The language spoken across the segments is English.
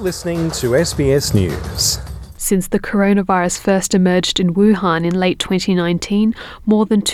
listening to SBS News. Since the coronavirus first emerged in Wuhan in late 2019, more than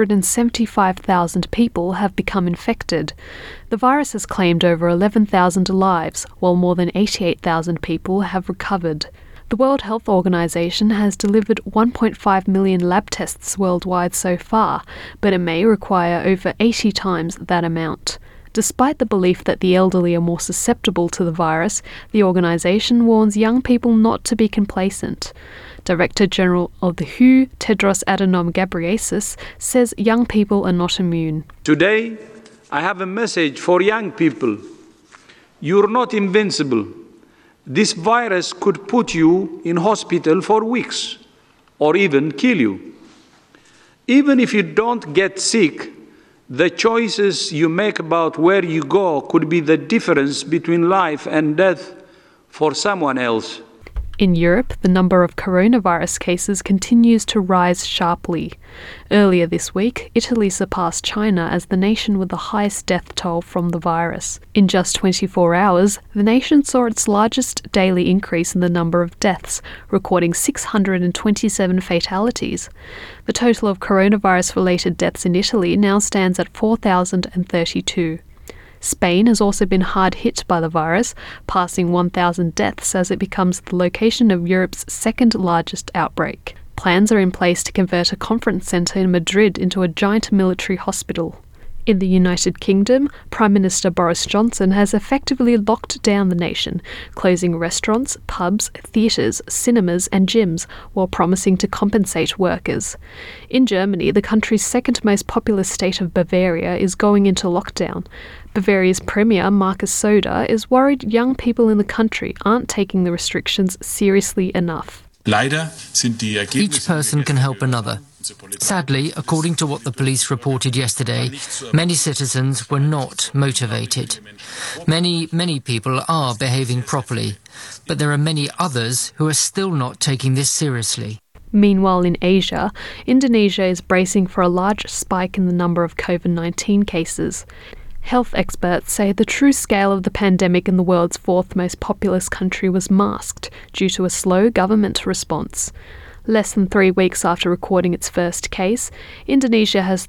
275,000 people have become infected. The virus has claimed over 11,000 lives, while more than 88,000 people have recovered. The World Health Organization has delivered 1.5 million lab tests worldwide so far, but it may require over 80 times that amount. Despite the belief that the elderly are more susceptible to the virus, the organisation warns young people not to be complacent. Director General of the WHO, Tedros Adhanom Ghebreyesus, says young people are not immune. Today, I have a message for young people. You're not invincible. This virus could put you in hospital for weeks or even kill you. Even if you don't get sick, the choices you make about where you go could be the difference between life and death for someone else. In Europe, the number of coronavirus cases continues to rise sharply. Earlier this week, Italy surpassed China as the nation with the highest death toll from the virus. In just 24 hours, the nation saw its largest daily increase in the number of deaths, recording 627 fatalities. The total of coronavirus-related deaths in Italy now stands at 4,032. Spain has also been hard hit by the virus, passing 1,000 deaths as it becomes the location of Europe's second largest outbreak. Plans are in place to convert a conference centre in Madrid into a giant military hospital. In the United Kingdom, Prime Minister Boris Johnson has effectively locked down the nation, closing restaurants, pubs, theatres, cinemas and gyms, while promising to compensate workers. In Germany, the country's second most populous state of Bavaria is going into lockdown. Bavaria's Premier, Markus Söder, is worried young people in the country aren't taking the restrictions seriously enough. Each person can help another. Sadly, according to what the police reported yesterday, many citizens were not motivated. Many people are behaving properly, but there are many others who are still not taking this seriously. Meanwhile, in Asia, Indonesia is bracing for a large spike in the number of COVID-19 cases. Health experts say the true scale of the pandemic in the world's fourth most populous country was masked due to a slow government response. Less than 3 weeks after recording its first case, Indonesia has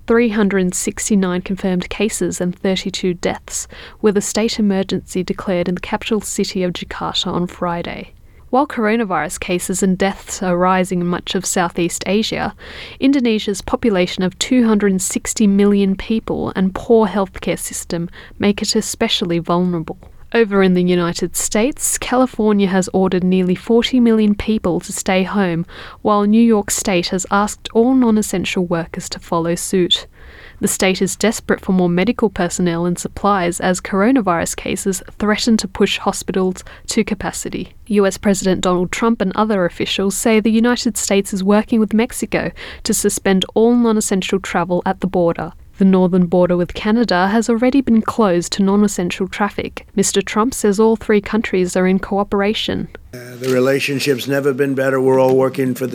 369 confirmed cases and 32 deaths, with a state emergency declared in the capital city of Jakarta on Friday. While coronavirus cases and deaths are rising in much of Southeast Asia, Indonesia's population of 260 million people and poor healthcare system make it especially vulnerable. Over in the United States, California has ordered nearly 40 million people to stay home, while New York State has asked all non-essential workers to follow suit. The state is desperate for more medical personnel and supplies as coronavirus cases threaten to push hospitals to capacity. US President Donald Trump and other officials say the United States is working with Mexico to suspend all non-essential travel at the border. The northern border with Canada has already been closed to non-essential traffic. Mr. Trump says all three countries are in cooperation. The relationship's never been better. We're all working toward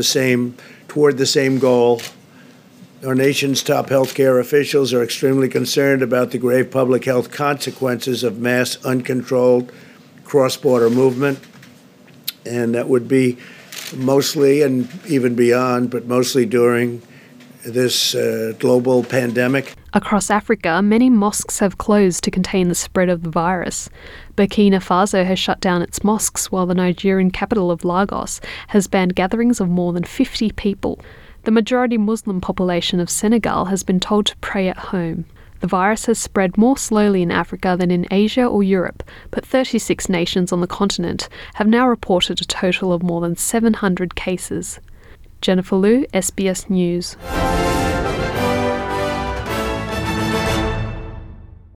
the same goal. Our nation's top healthcare officials are extremely concerned about the grave public health consequences of mass, uncontrolled cross-border movement. And that would be mostly, and even beyond, but mostly during this global pandemic. Across Africa, many mosques have closed to contain the spread of the virus. Burkina Faso has shut down its mosques, while the Nigerian capital of Lagos has banned gatherings of more than 50 people. The majority Muslim population of Senegal has been told to pray at home. The virus has spread more slowly in Africa than in Asia or Europe, but 36 nations on the continent have now reported a total of more than 700 cases. Jennifer Liu, SBS News.